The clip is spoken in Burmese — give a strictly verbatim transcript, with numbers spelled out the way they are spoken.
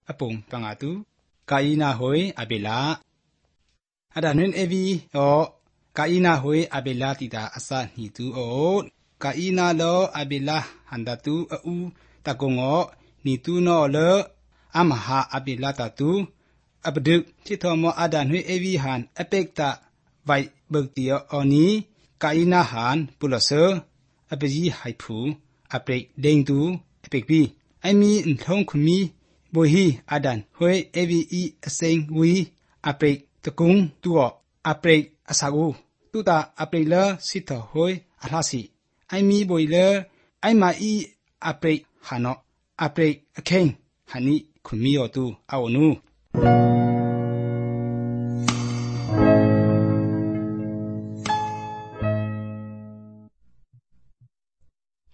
အပုံပငါတူကာယနာဟွေအဘေလာအဒါနင်းအဗီအောကာယနာဟွေအဘေလာတီတာအစနီတူအောကာယနာလောအဘေလာဟန္ဒတူအူတကုံငောနီတူနောလောအမဟာအဘေလာတတူအပဒုတိထောမောအဒါနွေအဗီဟန်အပက်တာဝိုင်ဘဂတီယောအောနီကာယနာဟန်ပုလဆာအပကြီးဟိုက်ဖူအပရိဒိန်တူအပက်ပီအမီအန်ထုံခမီဘိုဟီအဒန်ဟွေအဗီအီအစိန်ဝီအပရိတကုံတူအပရိအစာကူတူတာအပရိလာစစ်တဟွေအလှစီအမီဘိုလအိုင်မာအီအပရိဟာနောအပရိအခင်းဟနီခမီယောတူအောနူ